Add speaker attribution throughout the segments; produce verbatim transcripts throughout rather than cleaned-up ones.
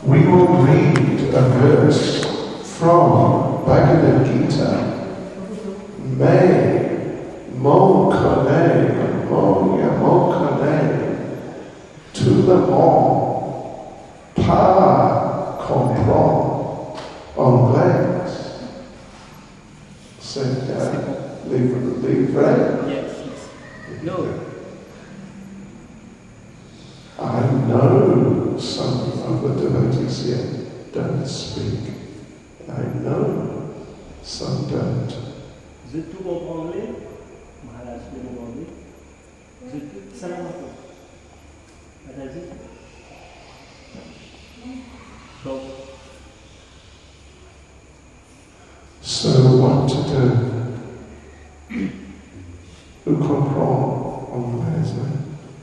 Speaker 1: we will read a verse from Bhagavad Gita. Me, mo kane, mo ya mo kane, tout le monde pas comprend anglais. C'est uh, livre, livre.
Speaker 2: Yes. No.
Speaker 1: I know some of the devotees here don't speak. I know some don't.
Speaker 2: Je tout comprends anglais. Maharaj, je comprends anglais. Je tout ça là. Vas-y. So.
Speaker 1: So what to do? Who comprend anglais?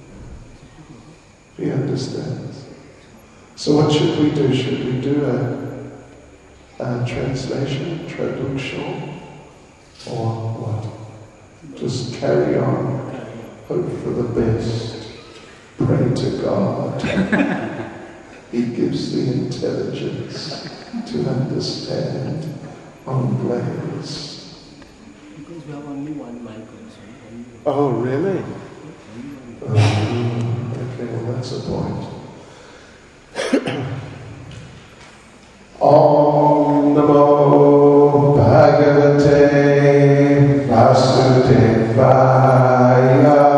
Speaker 1: He understands. So what should we do? Should we do a, a translation, traduction, or what? Just carry on, hope for the best, pray to God. He gives the intelligence to understand anglais.
Speaker 2: Because we have only one mic also.
Speaker 1: Oh, really? Um, okay, well that's a point. Om Namo Bhagavate Vasudevaya.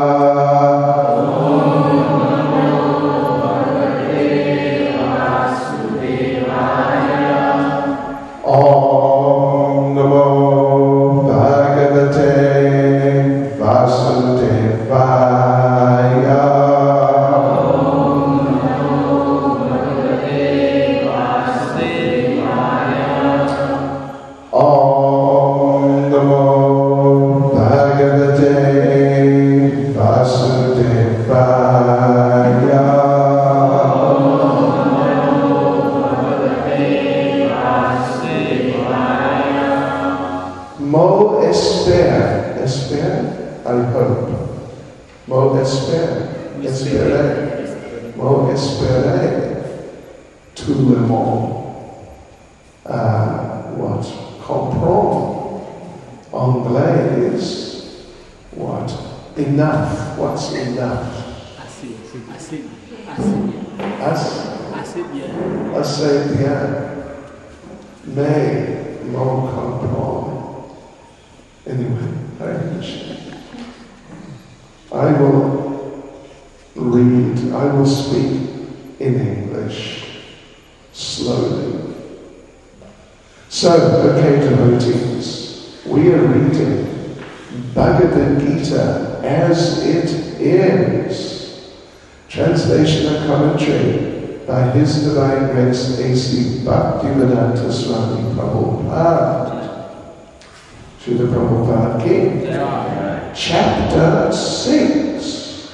Speaker 1: His Divine Grace A C Bhaktivedanta Swami Prabhupada. Srila Prabhupada King. Yeah. Chapter six.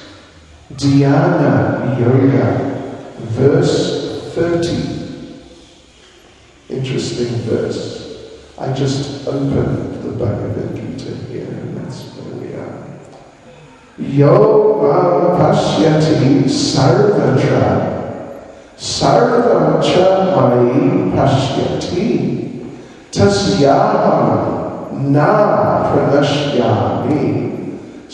Speaker 1: Dhyana Yoga. Verse thirty. Interesting verse. I just opened the Bhagavad Gita here and that's where we are. Yo mam pashyati sarvatra. Sarva cha mai pashyati tasyaham na pranashyami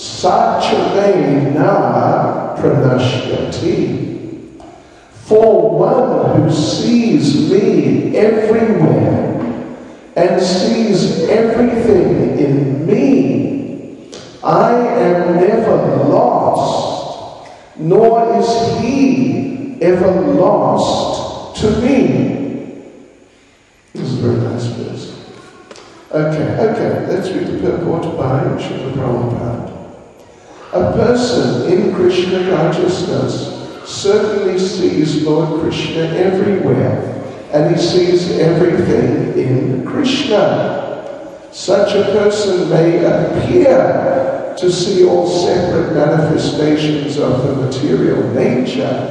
Speaker 1: sachame na pranashyati. For one who sees me everywhere and sees everything in me, I am never lost, nor is he ever lost to me. This is a very nice verse. Okay, okay, let's read the purport by Srila Prabhupada. A person in Krishna consciousness certainly sees Lord Krishna everywhere, and he sees everything in Krishna. Such a person may appear to see all separate manifestations of the material nature,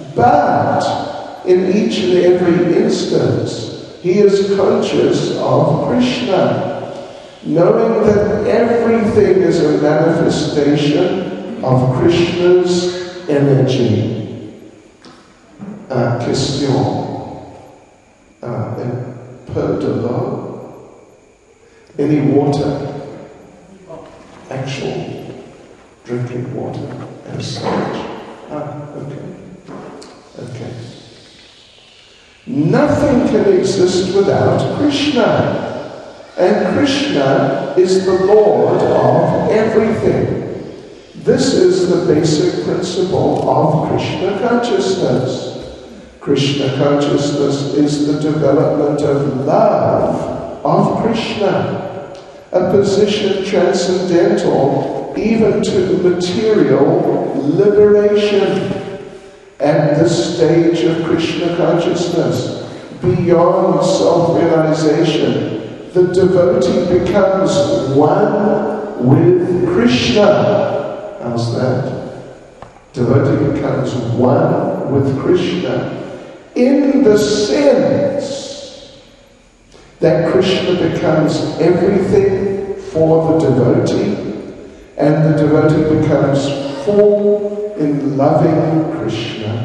Speaker 1: but in each and every instance, he is conscious of Krishna, knowing that everything is a manifestation of Krishna's energy. Uh, question. peu de l'eau? Any water? Actual drinking water as such? Ah, okay. Okay. Nothing can exist without Krishna. And Krishna is the Lord of everything. This is the basic principle of Krishna consciousness. Krishna consciousness is the development of love of Krishna, a position transcendental even to material liberation. At this stage of Krishna consciousness, beyond self-realization, the devotee becomes one with Krishna. How's that? Devotee becomes one with Krishna in the sense that Krishna becomes everything for the devotee, and the devotee becomes full in loving Krishna.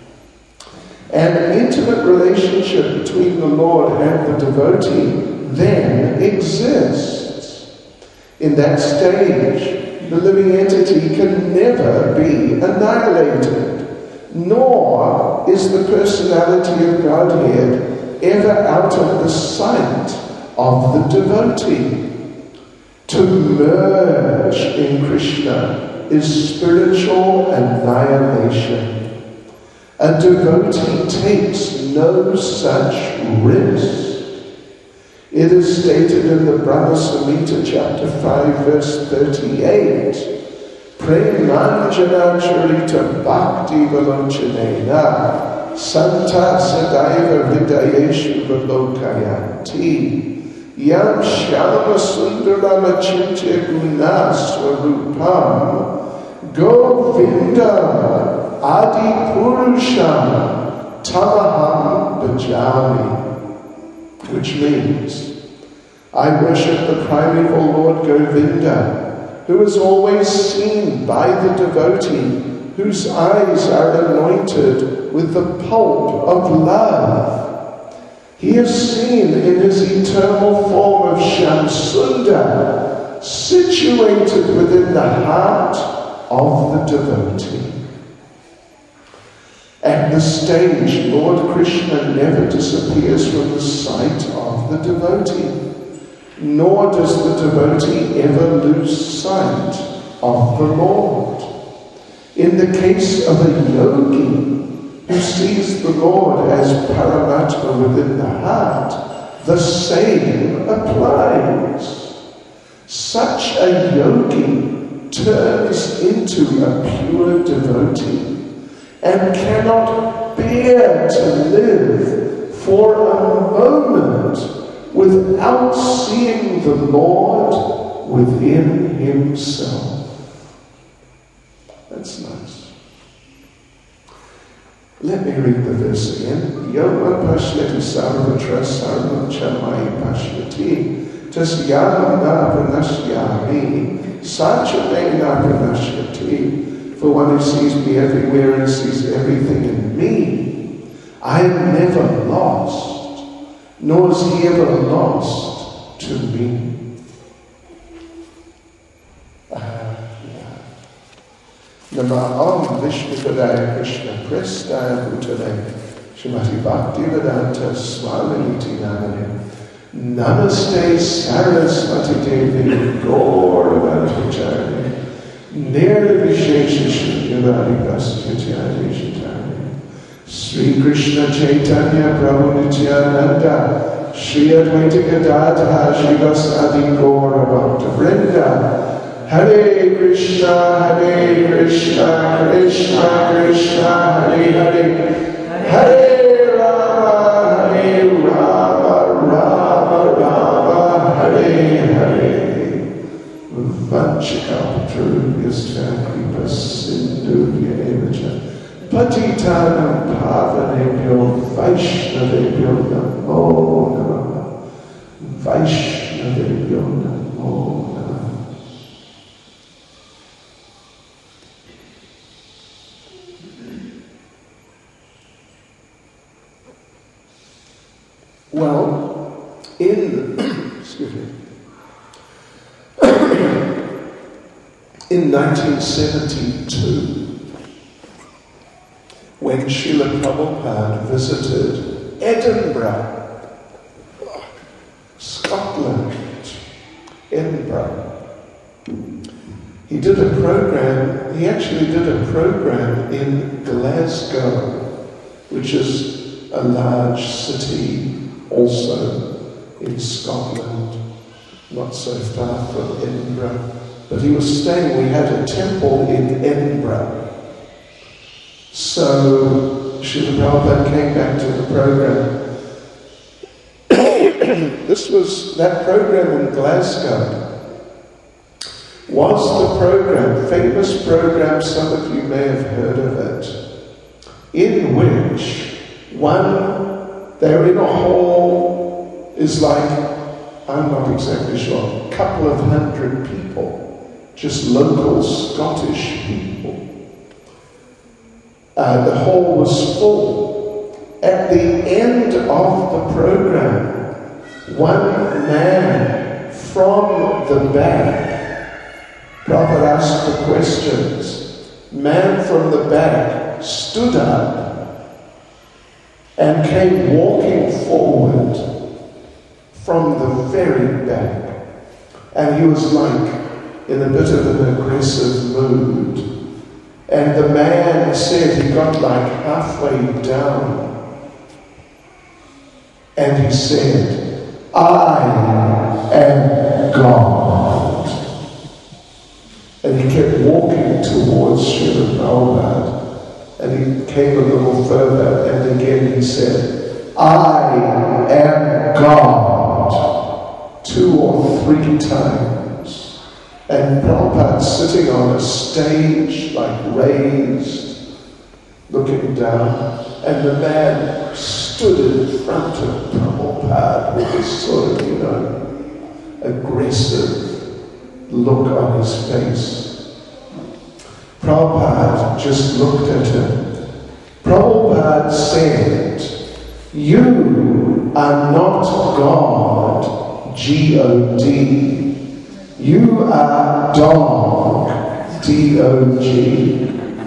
Speaker 1: An intimate relationship between the Lord and the devotee then exists. In that stage, the living entity can never be annihilated, nor is the personality of Godhead ever out of the sight of the devotee. To merge in Krishna is spiritual annihilation. A devotee takes no such risk. It is stated in the Brahma Samhita, chapter five, verse thirty-eight, Premanjana charita bhakti valochanena santa sadaiva hridayeshu valokayanti yam shalama sundarama chintya guna swarupam govindam adi purusham tamaham bhajami. Which means, I worship the primeval Lord Govinda, who is always seen by the devotee, whose eyes are anointed with the pulp of love. He is seen in his eternal form of Shamsundar, situated within the heart of the devotee. At this stage, Lord Krishna never disappears from the sight of the devotee, nor does the devotee ever lose sight of the Lord. In the case of a yogi who sees the Lord as Paramatma within the heart, the same applies. Such a yogi turns into a pure devotee and cannot bear to live for a moment without seeing the Lord within himself. That's nice. Let me read the verse again. Yoma pashyati sarvatra sarvam chamai pashyati tasyam na pranashyami sachame na pranashyati. For one who sees me everywhere and sees everything in me, I am never lost, nor is he ever lost to me. Namah Vishnu Padaya Krishna Prestaya Bhutale Srimati Bhakti Vedanta Swaminiti Namane Namaste Saraswati Devi Gauravani Charani Nirvishesha Shunyavadi Paskatya Shitani Sri Krishna Chaitanya Prabhu Nityananda Shri Advaita Gadadhara Shivasadi Gaura Bhakta Vrinda Hare Krishna Hare Krishna Krishna Krishna Hare Hare Hare Rama Hare Rama Rama Rama Hare Hare Vanchikaptrubhyascha kripa sindhubhya evacha Patitanam pavanebhyo Vaishnavebhyo namo namaha Vaishnavebhyo namo namaha. Well, in nineteen seventy-two, when Srila Prabhupada visited Edinburgh, Scotland, Edinburgh, he did a program, he actually did a program in Glasgow, which is a large city also in Scotland, not so far from Edinburgh. But he was staying, we had a temple in Edinburgh. So Srila Prabhupada came back to the program. This was, that program in Glasgow was the program, famous program, some of you may have heard of it, in which one, they're in a hall, is like, I'm not exactly sure, a couple of hundred people, just local Scottish people. Uh, the hall was full. At the end of the program, one man from the back, Prabhupada asked the questions, man from the back stood up and came walking forward from the very back. And he was like in a bit of an aggressive mood. And the man said he got like halfway down. And he said, I am God. And he kept walking towards Srila Prabhupada. And he came a little further, and again he said, I am God. Two or three times. And Prabhupada sitting on a stage, like raised, looking down, and the man stood in front of Prabhupada with this sort of, you know, aggressive look on his face. Prabhupada just looked at him. Prabhupada said, you are not God, G O D. You are dog, D O G.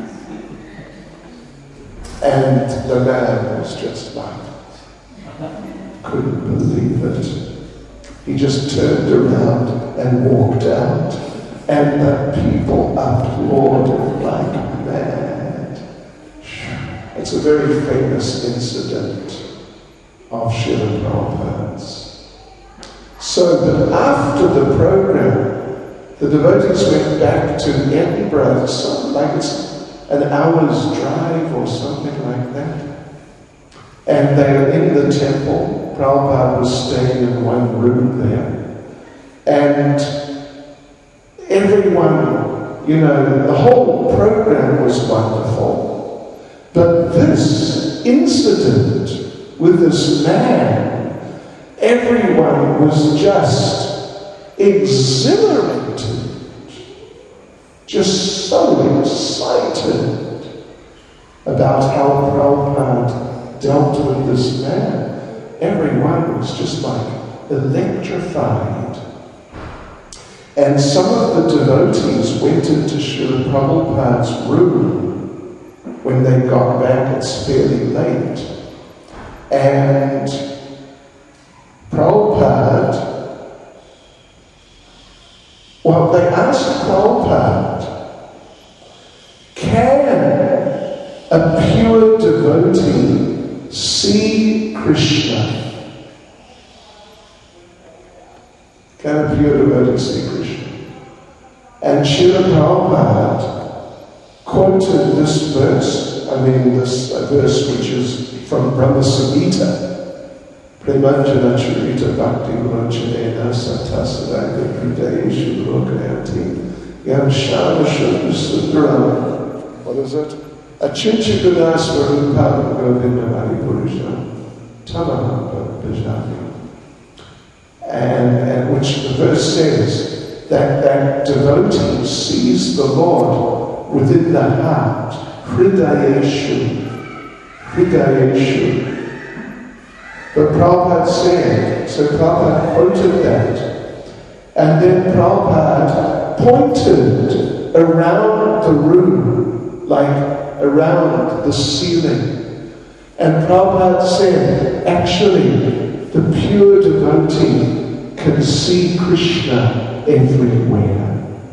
Speaker 1: And the man was just like, couldn't believe it. He just turned around and walked out, and the people applauded like mad. It's a very famous incident of Srila Prabhupada's. So that after the program, the devotees went back to Edinburgh, something like it's an hour's drive or something like that. And they were in the temple. Prabhupada was staying in one room there. And everyone, you know, the whole program was wonderful. But this incident with this man, everyone was just exhilarated, just so excited about how Prabhupada dealt with this man. Everyone was just like electrified. And some of the devotees went into Srila Prabhupada's room when they got back. It's fairly late. And Prabhupada, well, they asked Prabhupada, can a pure devotee see Krishna? Can a pure devotee see Krishna? And Srila Prabhupada quoted this verse, I mean this a verse which is from Brahma Samhita. Premanjana Charita Bhakti Vachanena Satasadaga Hridayeshu Lokayati Yam Shama Shubha Sundram. What is it? Achinchikana Swarupam Govindamari Purusha Tamaham Bhajami. And, and which the verse says that that devotee sees the Lord within the heart. Hridayeshu. Hridayeshu. But Prabhupada said, so Prabhupada quoted that, and then Prabhupada pointed around the room, like around the ceiling. And Prabhupada said, actually, the pure devotee can see Krishna everywhere.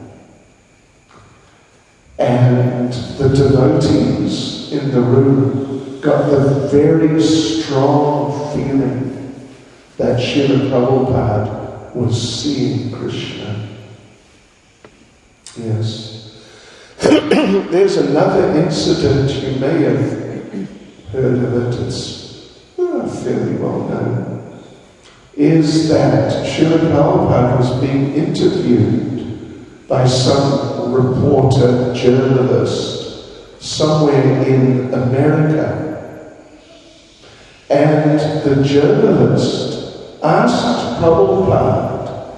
Speaker 1: And the devotees in the room got the very strong feeling that Srila Prabhupada was seeing Krishna. Yes. There's another incident, you may have heard of it, it's uh, fairly well known, is that Srila Prabhupada was being interviewed by some reporter, journalist, somewhere in America. And the journalist asked Prabhupada,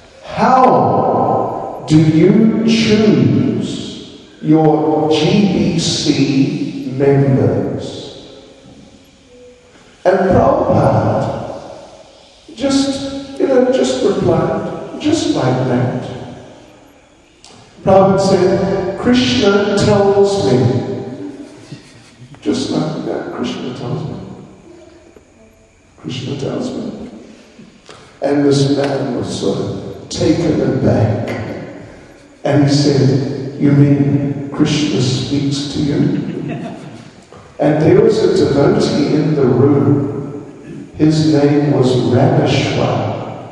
Speaker 1: how do you choose your G B C members? And Prabhupada just, you know, just replied, just like that. Prabhupada said, Krishna tells me. Just like that, Krishna tells me. Krishna tells me. And this man was sort of taken aback. And he said, you mean Krishna speaks to you? And there was a devotee in the room. His name was Rameshwar.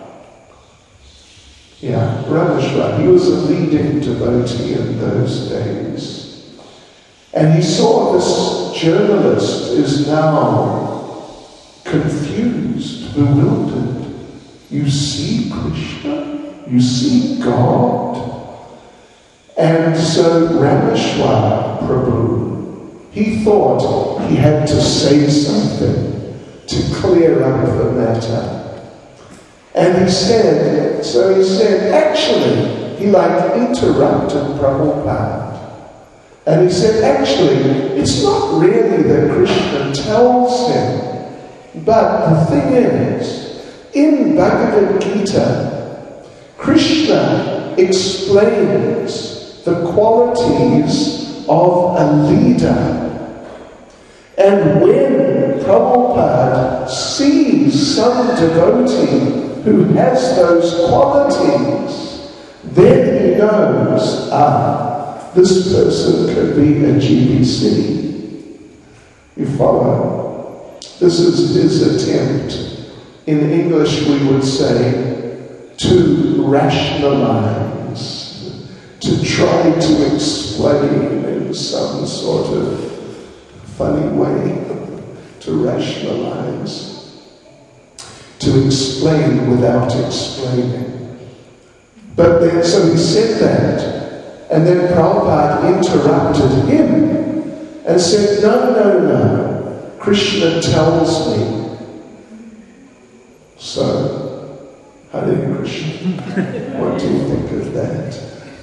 Speaker 1: Yeah, Rameshwar. He was a leading devotee in those days. And he saw this journalist is now confused, bewildered. You see Krishna? You see God? And so Rameshwar Prabhu, he thought he had to say something to clear up the matter. And he said, so he said, actually, he like interrupted Prabhupada. And he said, actually, it's not really that Krishna tells him, but the thing is, in Bhagavad Gita, Krishna explains the qualities of a leader. And when Prabhupada sees some devotee who has those qualities, then he knows, ah, this person could be a G B C. You follow? This is his attempt. In English we would say, to rationalize, to try to explain in some sort of funny way, to rationalize. To explain without explaining. But then, so he said that, and then Prabhupada interrupted him and said, no, no, no, Krishna tells me. So, Hare Krishna, what do you think of that?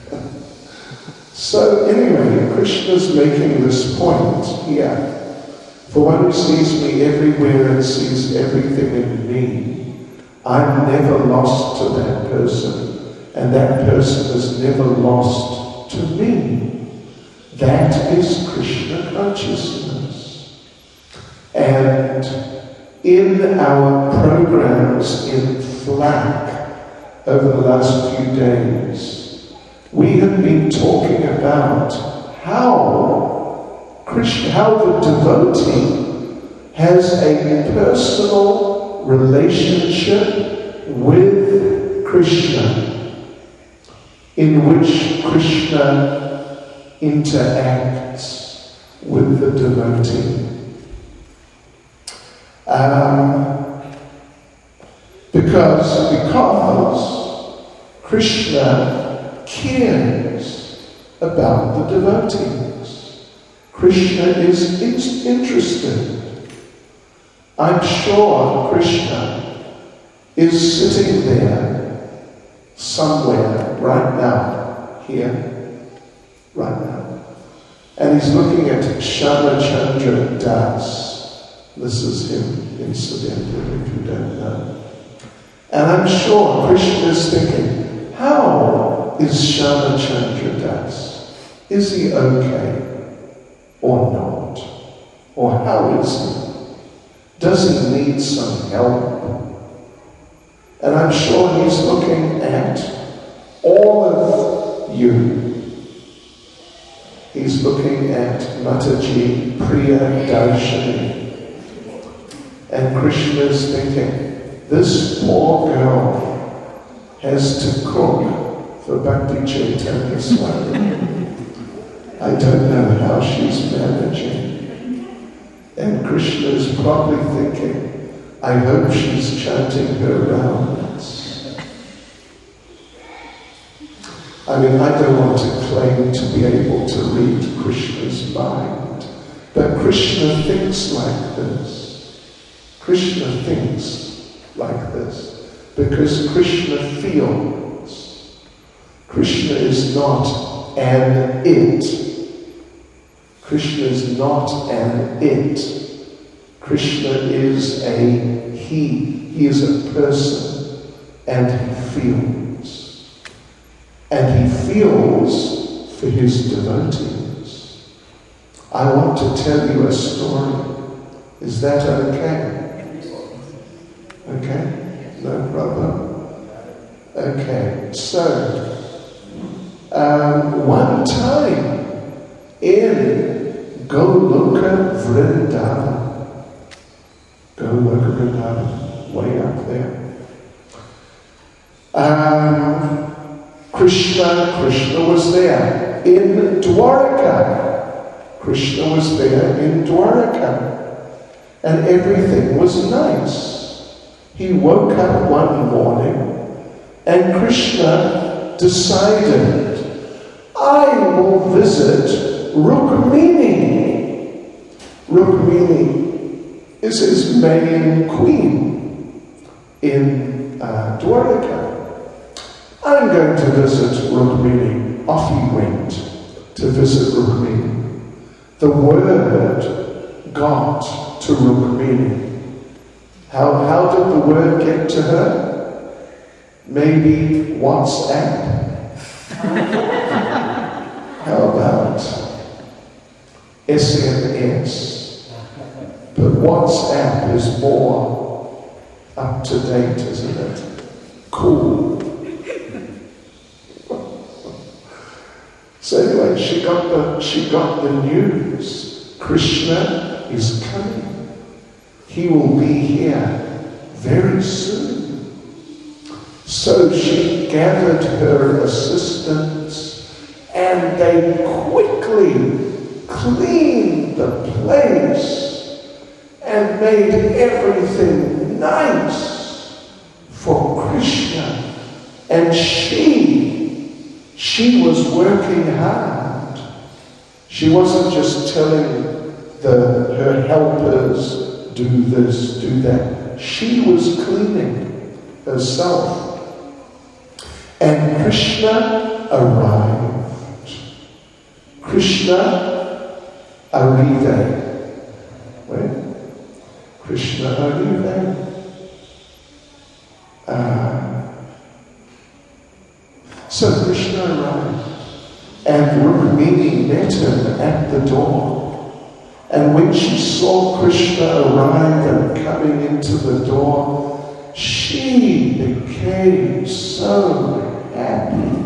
Speaker 1: So anyway, Krishna's making this point here. For one who sees me everywhere and sees everything in me, I'm never lost to that person, and that person is never lost to me. That is Krishna consciousness. And in our programs in FLAC over the last few days, we have been talking about how Krishna, how the devotee has a personal relationship with Krishna, in which Krishna interacts with the devotee. Um, because, because Krishna cares about the devotees. Krishna is interested. I'm sure Krishna is sitting there somewhere right now, here, right now. And he's looking at Shyama Chandra Das. This is him, incidentally, if you don't know. And I'm sure Krishna is thinking, how is Shyama Chandra Das? Is he okay or not? Or how is he? Does he need some help? And I'm sure he's looking at all of you. He's looking at Mataji Priya Darshini. And Krishna's thinking, this poor girl has to cook for Bhakti Chaitanya Swami. I don't know how she's managing. And Krishna's probably thinking, I hope she's chanting her rounds. I mean, I don't want to claim to be able to read Krishna's mind, but Krishna thinks like this. Krishna thinks like this because Krishna feels. Krishna is not an it. Krishna is not an it. Krishna is a he. He is a person, and he feels. And he feels for his devotees. I want to tell you a story. Is that okay? Okay? No problem? Okay, so, um, one time in Goloka Vrindavan, Goloka Vrindavan, way up there, um, Krishna, Krishna was there in Dwarka. Krishna was there in Dwarka. And everything was nice. He woke up one morning and Krishna decided, I will visit Rukmini. Rukmini is his main queen in uh, Dwarka. I'm going to visit Rukmini. Off he went to visit Rukmini. The word got to Rukmini. How, how did the word get to her? Maybe WhatsApp? How about S M S? But WhatsApp is more up to date, isn't it? Cool. So anyway, she got the she got the news. Krishna is coming. He will be here very soon. So she gathered her assistants and they quickly cleaned the place and made everything nice for Krishna. And she, she was working hard. She wasn't just telling the, her helpers, do this, do that. She was cleaning herself. And Krishna arrived. Krishna arrive. Where? Krishna arrive. Uh, so Krishna arrived. And Rukmini met him at the door. And when she saw Krishna arrive and coming into the door, she became so happy,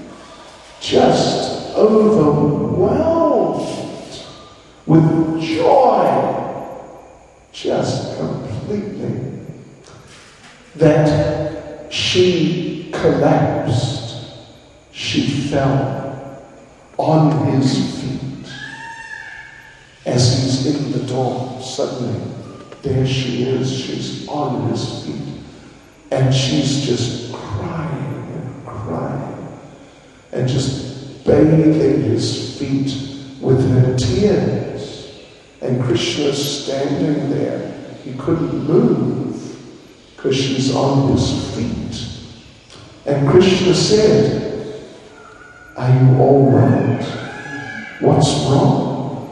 Speaker 1: just overwhelmed with joy, just completely, that she collapsed, she fell on his feet. As he's in the door, suddenly, there she is, she's on his feet. And she's just crying and crying, and just bathing his feet with her tears. And Krishna's standing there. He couldn't move, because she's on his feet. And Krishna said, are you all right? What's wrong?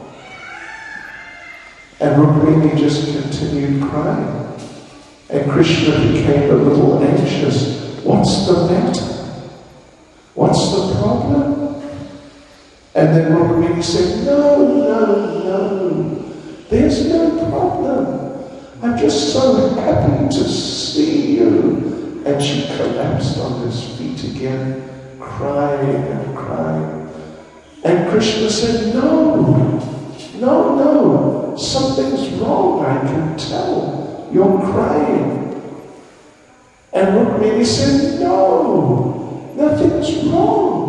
Speaker 1: And Rukmini just continued crying. And Krishna became a little anxious. What's the matter? What's the problem? And then Rukmini said, no, no, no, there's no problem. I'm just so happy to see you. And she collapsed on his feet again, crying and crying. And Krishna said, no, no, no, something's wrong, I can tell. You're crying. And Rukmini said, no, nothing's wrong.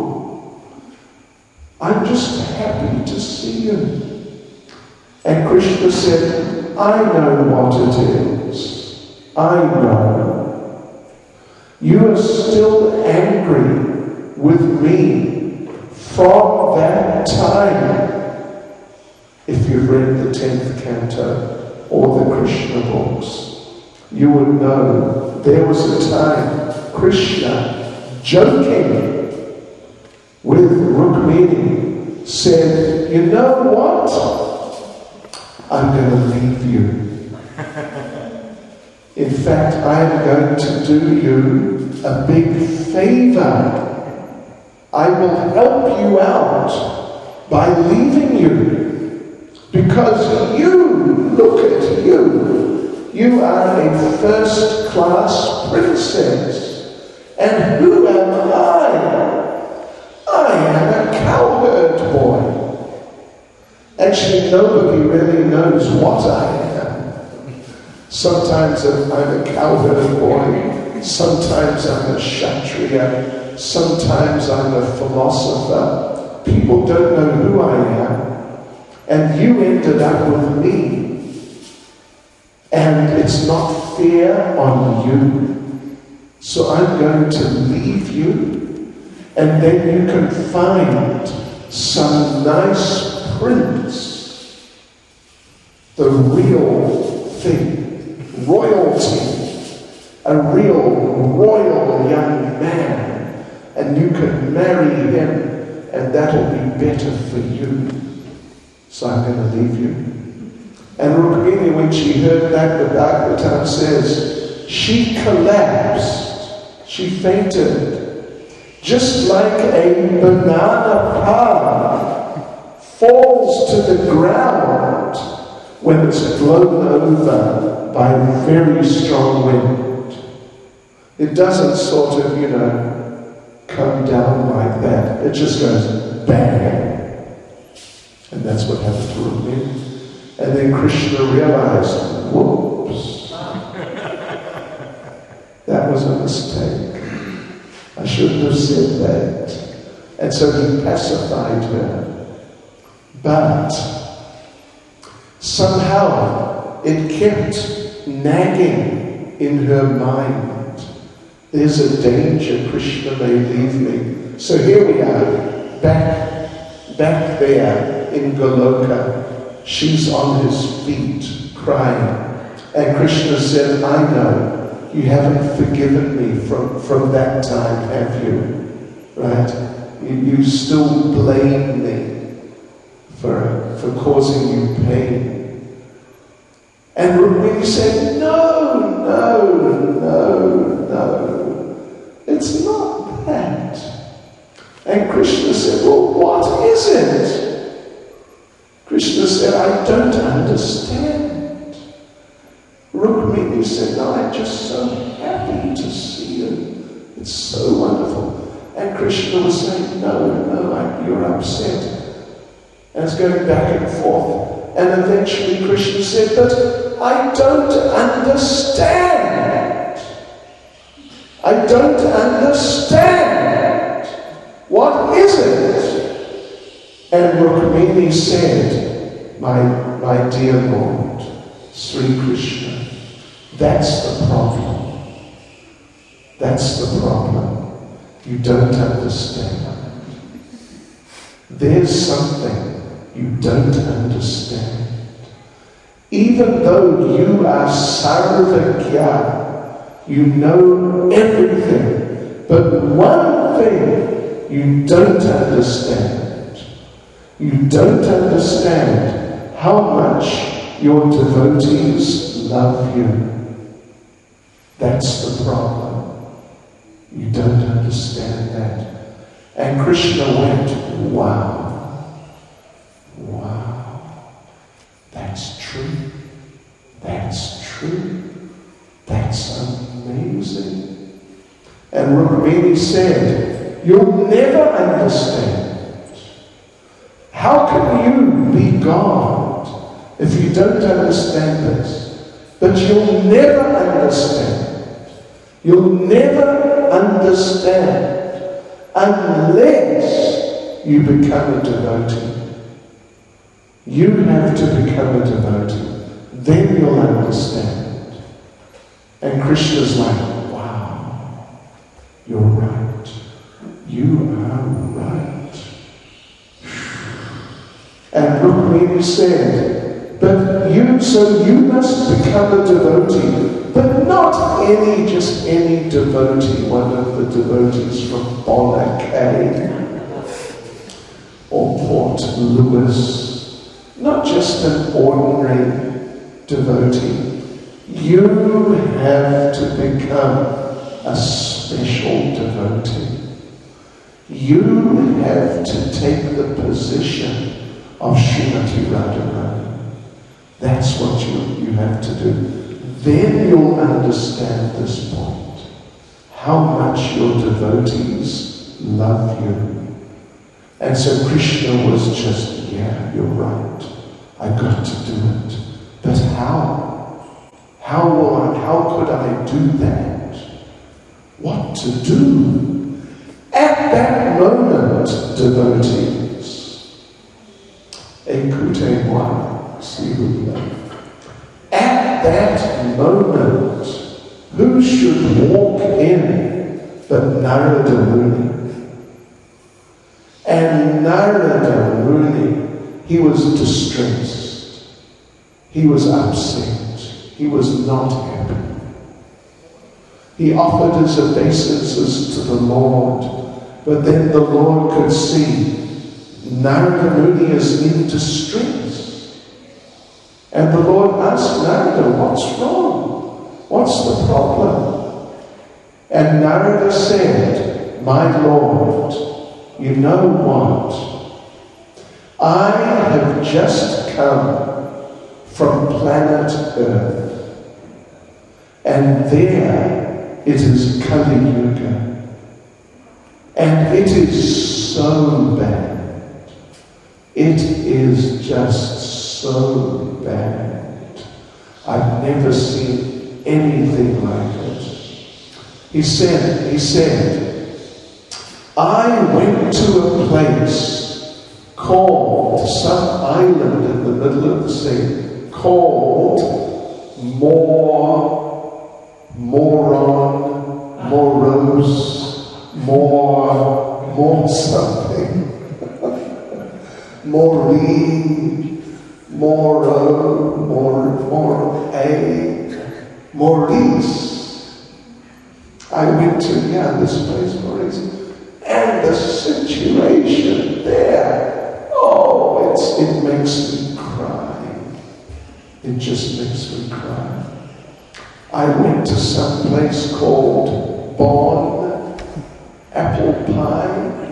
Speaker 1: I'm just happy to see you. And Krishna said, I know what it is. I know. You are still angry with me from that time. If you've read the tenth canto or the Krishna books, you would know there was a time Krishna, joking with Rukmini, said, you know what? I'm going to leave you. In fact, I'm going to do you a big favor. I will help you out by leaving you. Because you, look at you, you are a first-class princess. And who am I? I am a cowherd boy. Actually, nobody really knows what I am. Sometimes I'm a cowherd boy, sometimes I'm a kshatriya, sometimes I'm a philosopher. People don't know who I am. And you ended up with me. And it's not fair on you. So I'm going to leave you. And then you can find some nice prince, the real thing, royalty, a real royal young man, and you can marry him, and that'll be better for you. So I'm going to leave you. And Rukmini, when she heard that, the Bhagavatam says, she collapsed, she fainted. Just like a banana palm falls to the ground when it's blown over by a very strong wind. It doesn't sort of, you know, come down like that. It just goes bang. And that's what happened to Rukmini. And then Krishna realized, whoops, that was a mistake. I shouldn't have said that. And so he pacified her. But somehow it kept nagging in her mind. There's a danger, Krishna may leave me. So here we are, back, back there in Goloka. She's on his feet, crying. And Krishna said, I know. You haven't forgiven me from, from that time, have you? Right? You, you still blame me for, for causing you pain. And Rukmini said, no, no, no, no. It's not that. And Krishna said, well, what is it? Krishna said, I don't understand. Rukmini said, no, I'm just so happy to see you. It's so wonderful. And Krishna was saying, no, no, I, you're upset. And it's going back and forth. And eventually Krishna said, but I don't understand. I don't understand. What is it? And Rukmini said, my, my dear Lord, Sri Krishna, that's the problem. That's the problem. You don't understand. There's something you don't understand. Even though you are Sarvagya, you know everything, but one thing you don't understand. You don't understand how much your devotees love you. That's the problem. You don't understand that. And Krishna went, wow. wow, that's true. That's true. That's amazing. And Rukmini said, you'll never understand. How can you be God if you don't understand this? But you'll never understand. You'll never understand unless you become a devotee. You have to become a devotee. Then you'll understand. And Krishna's like, wow, you're right. You are right. And Rukmini said, but you, so you must become a devotee, but not any, just any devotee, one of the devotees from Bonacay or Port Louis. Not just an ordinary devotee. You have to become a special devotee. You have to take the position of Srimati Radharani. That's what you, you have to do. Then you'll understand this point. How much your devotees love you. And so Krishna was just, yeah, you're right. I got to do it. But how? How will I, how could I do that? What to do? At that moment, devotees, écoutez-moi, s'il vous plaît. At that moment, who should walk in but Narada Muni? And Narada Muni, he was distressed. He was upset. He was not happy. He offered his obeisances to the Lord, but then the Lord could see Narada Muni is in distress. And the Lord asked Narada, what's wrong? What's the problem? And Narada said, my Lord, you know what? I have just come from planet Earth, and there it is Kali Yuga, and it is so bad. It is just so bad. I've never seen anything like it. He said, he said, I went to a place called, some island in the middle of the sea, called More, Moron, Morose, More, More something, Maureen, Moro, More, More, A, Maurice. I went to, yeah, this place, Maurice. And the situation there, oh, it's, it makes me cry. It just makes me cry. I went to some place called Bon, Apple Pie,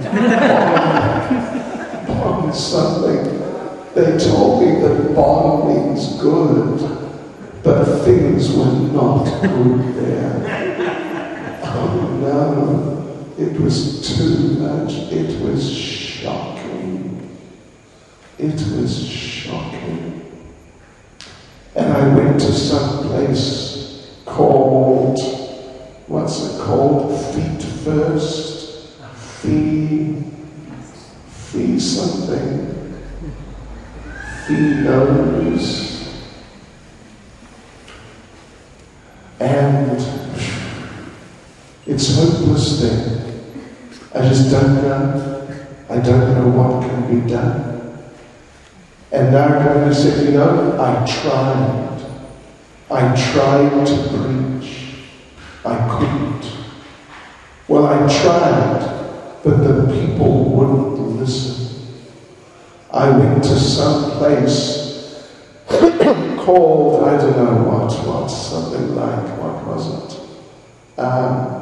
Speaker 1: Bon, Bon something. They told me that Bon means good, but things were not good there. Oh no. It was too much. It was shocking. It was shocking. And I went to some place called, what's it called? Feet First? Fee, Fee something. Fee Nose. And it's hopeless there. I just don't know. I don't know what can be done. And Narada said, you know, I tried. I tried to preach. I couldn't. Well, I tried, but the people wouldn't listen. I went to some place called, I don't know what, what, something like, what was it? Um,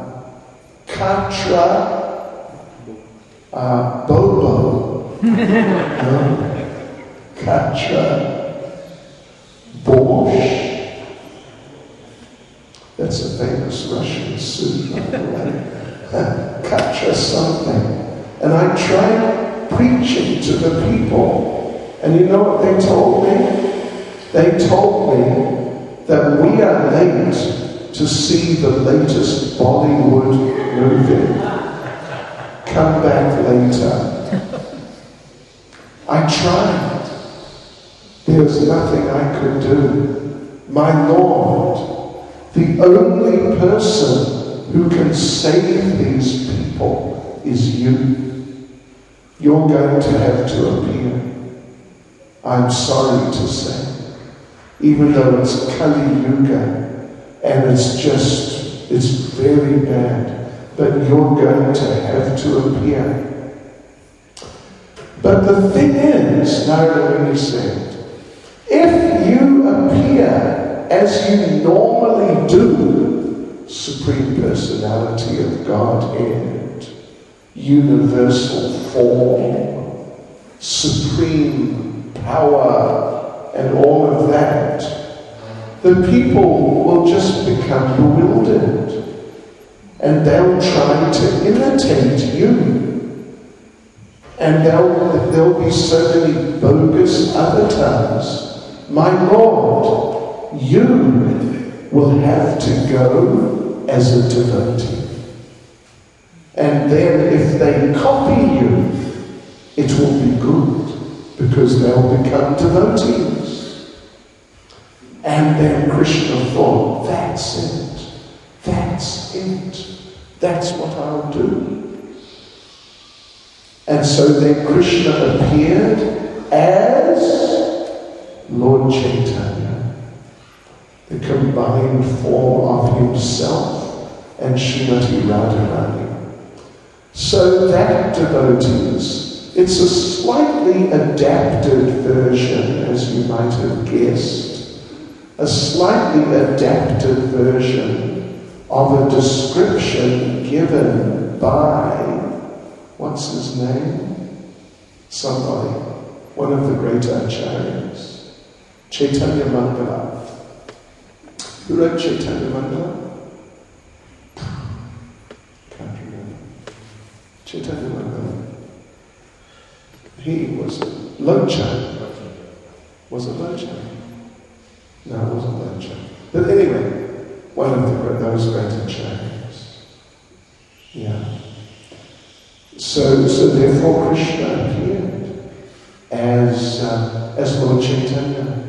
Speaker 1: Katra uh, Bobo. No. Katra, Borscht. That's a famous Russian soup, by the way. Katra something. And I tried preaching to the people, and you know what they told me? They told me that we are late to see the latest Bollywood movie. Come back later. I tried. There was nothing I could do. My Lord, the only person who can save these people is you. You're going to have to appear. I'm sorry to say. Even though it's Kali Yuga, and it's just, it's very bad, but you're going to have to appear. But the thing is, Narada Muni said, if you appear as you normally do, Supreme Personality of Godhead, universal form, supreme power, and all of that, the people will just become bewildered, and they'll try to imitate you, and there'll, there'll be so many bogus avatars. My Lord, you will have to go as a devotee, and then if they copy you, it will be good, because they'll become devotees. And then Krishna thought, that's it, that's it, that's what I'll do. And so then Krishna appeared as Lord Chaitanya, the combined form of himself and Srimati Radharani. So that, devotees, it's a slightly adapted version, as you might have guessed, a slightly adapted version of a description given by, what's his name? Somebody, one of the great acharyas, Chaitanya Mangala. Who wrote Chaitanya Mangala? Can't remember. Chaitanya Mangala. He was a Lochan. Was it Lochan? No, it wasn't Lochan. But anyway, one of the, those great acharyas. Yeah. So, so therefore Krishna appeared as, uh, as Lord Chaitanya.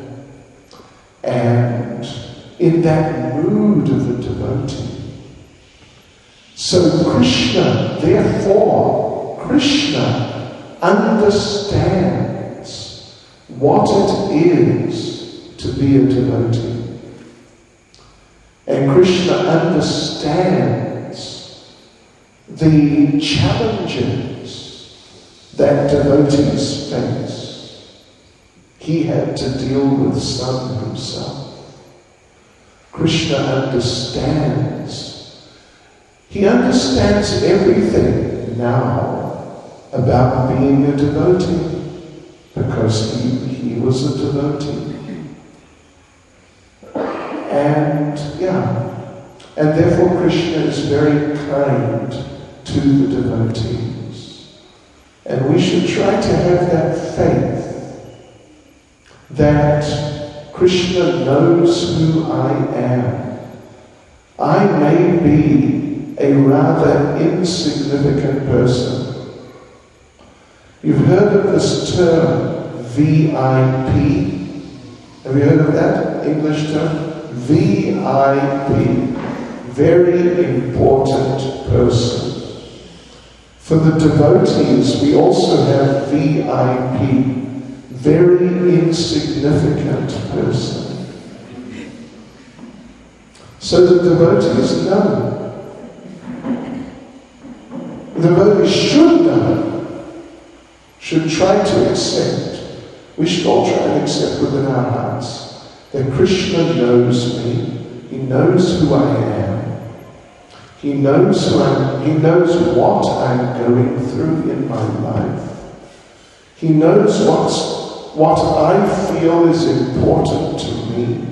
Speaker 1: And in that mood of a devotee. So Krishna, therefore, Krishna understands what it is to be a devotee. And Krishna understands the challenges that devotees face. He had to deal with some himself. Krishna understands. He understands everything now about being a devotee, because he, he was a devotee. And, yeah, and therefore Krishna is very kind to the devotees. And we should try to have that faith that Krishna knows who I am. I may be a rather insignificant person. You've heard of this term, V I P. Have you heard of that English term? V I P, very important person. For the devotees, we also have V I P, very insignificant person. So the devotees know. The devotees should know, should try to accept. We should all try and accept within our hearts that Krishna knows me. He knows who I am. He knows who I'm, he knows what I'm going through in my life. He knows what's what I feel is important to me.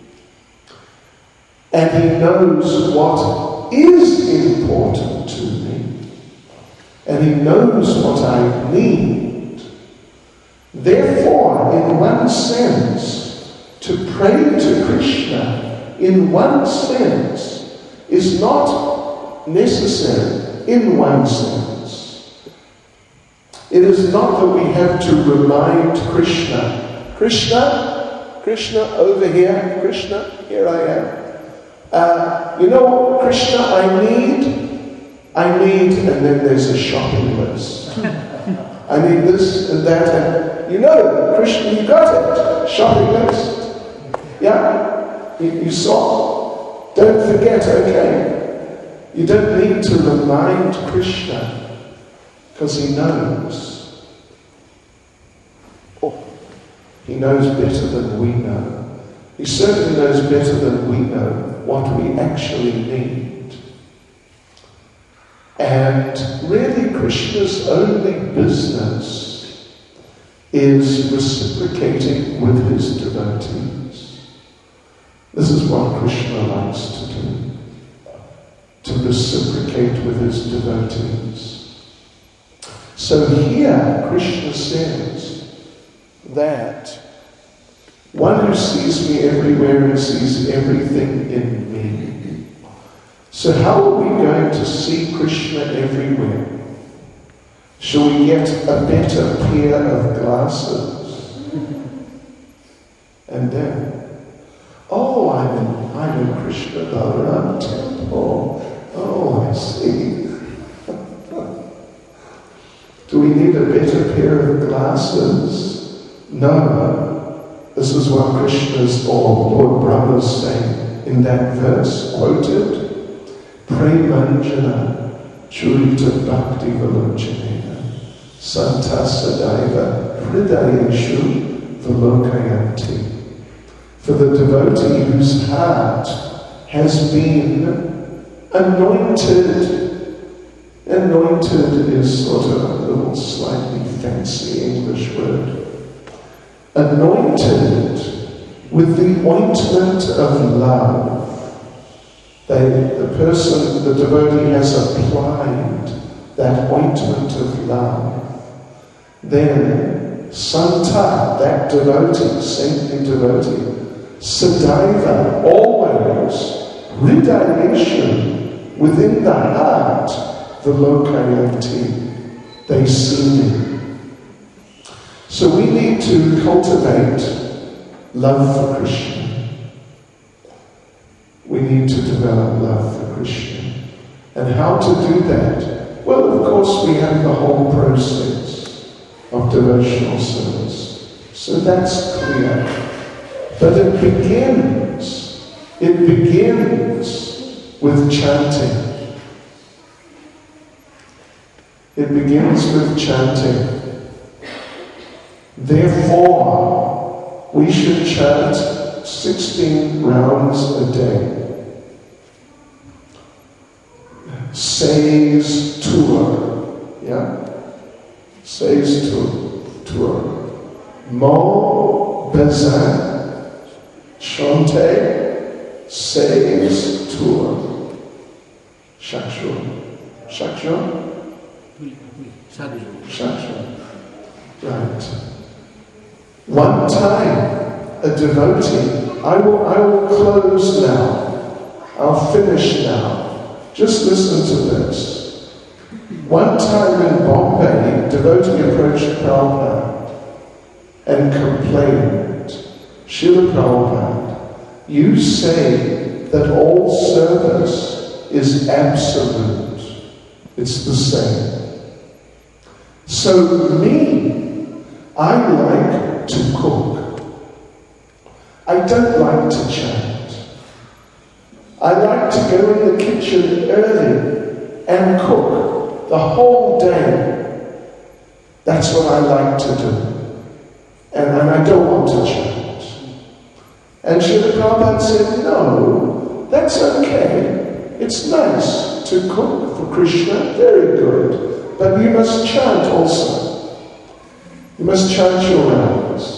Speaker 1: And he knows what is important to me. And he knows what I need. Therefore, in one sense, to pray to Krishna, in one sense, is not necessary in one sense. It is not that we have to remind Krishna, Krishna, Krishna over here, Krishna, here I am. Uh, you know what, Krishna, I need, I need, and then there's a shopping list. I need this and that, and you know, Krishna, you got it, shopping list. Yeah, you, you saw. Don't forget, okay. You don't need to remind Krishna, because he knows. Oh, he knows better than we know. He certainly knows better than we know what we actually need. And really, Krishna's only business is reciprocating with his devotees. This is what Krishna likes to do, to reciprocate with his devotees. So here, Krishna says that one who sees me everywhere and sees everything in me. So how are we going to see Krishna everywhere? Shall we get a better pair of glasses? And then, oh, I'm in, I'm in Krishna Balaram temple. Oh, I see. Do we need a better pair of glasses? No. This is what Krishna's, or Lord Brahma's saying in that verse quoted. Premanjana churita bhakti valocanena santa sadaiva hridayeshu valokayanti. For the devotee whose heart has been anointed. Anointed is sort of a little slightly fancy English word. Anointed with the ointment of love. They, the person, the devotee has applied that ointment of love. Then, Santa, that devotee, saintly devotee, Sadaiva, always, Hridayeshu, within the heart, the Lokayanti, they see me. So we need to cultivate love for Krishna. We need to develop love for Krishna. And how to do that? Well, of course, we have the whole process of devotional service. So that's clear. But it begins, it begins with chanting. It begins with chanting. Therefore, we should chant sixteen rounds a day. Says tour. Yeah? Says tour. Tour. Mo bezin chante says tour. Chaque jour. Chaque jour? Chaque jour. Chaque jour. Right. One time, a devotee, I will, I will close now. I'll finish now. Just listen to this. One time in Bombay, a devotee approached Prabhupada and complained, Srila Prabhupada, you say that all service is absolute. It's the same. So me, I like to cook. I don't like to chant. I like to go in the kitchen early and cook the whole day. That's what I like to do. And, and I don't want to chant. And Srila Prabhupada said, no, that's okay. It's nice to cook for Krishna, very good. But you must chant also. You must chant your rounds.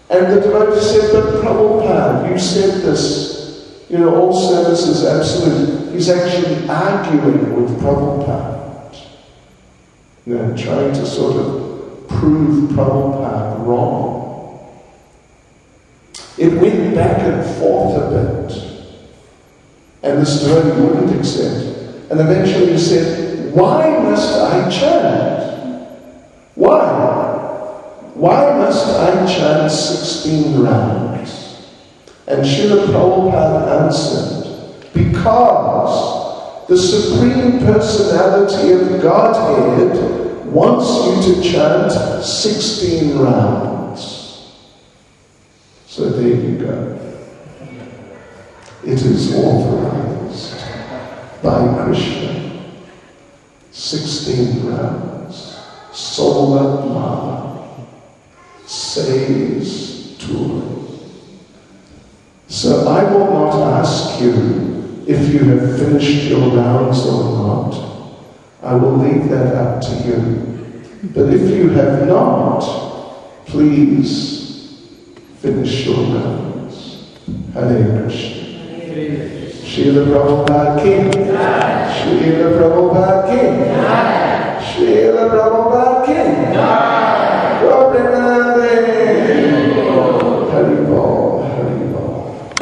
Speaker 1: And the devotee said, but Prabhupada, you said this, you know, all service is absolute. He's actually arguing with Prabhupada, you know, trying to sort of prove Prabhupada wrong. It went back and forth a bit, and this devotee wouldn't accept. And eventually he said, why must I chant? Why? Why must I chant sixteen rounds? And Srila Prabhupada answered, because the Supreme Personality of Godhead wants you to chant sixteen rounds. So there you go. It is authorized by Krishna. sixteen rounds. Sola Mala. Says Turi. So I will not ask you if you have finished your rounds or not. I will leave that up to you. But if you have not, please finish your rounds. Hare Krishna. Srila Prabhupada Ki. Srila Prabhupada Ki. Srila Prabhupada